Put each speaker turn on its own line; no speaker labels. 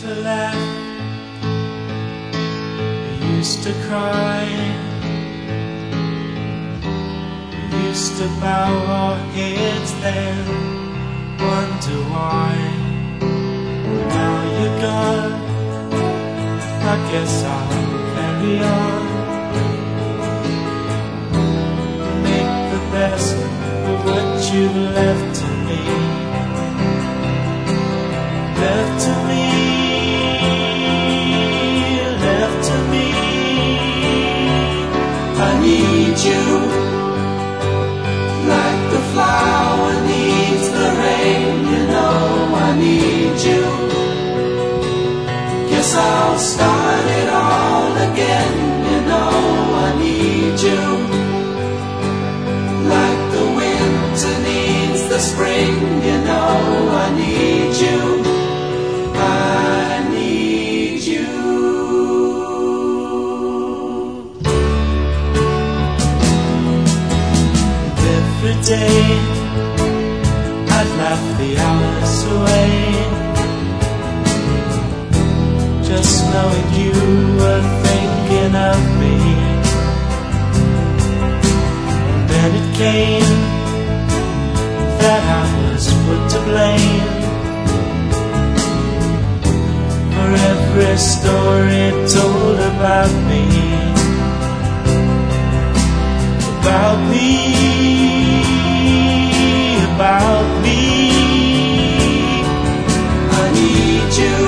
to laugh, we used to cry, we used to bow our heads then, wonder why. Now you're gone, I guess I'll carry on, make the best of what you've left to me. Left to me, left to me. I need you, like the flower needs the rain. You know I need you. Guess I'll start it all again. You know I need you, like the winter needs the spring. You know I need you. I need you. Every day I'd laugh the hours away, just knowing you were thinking of me. And then it came that I was put to blame for every story told about me, about me, about me. I need you,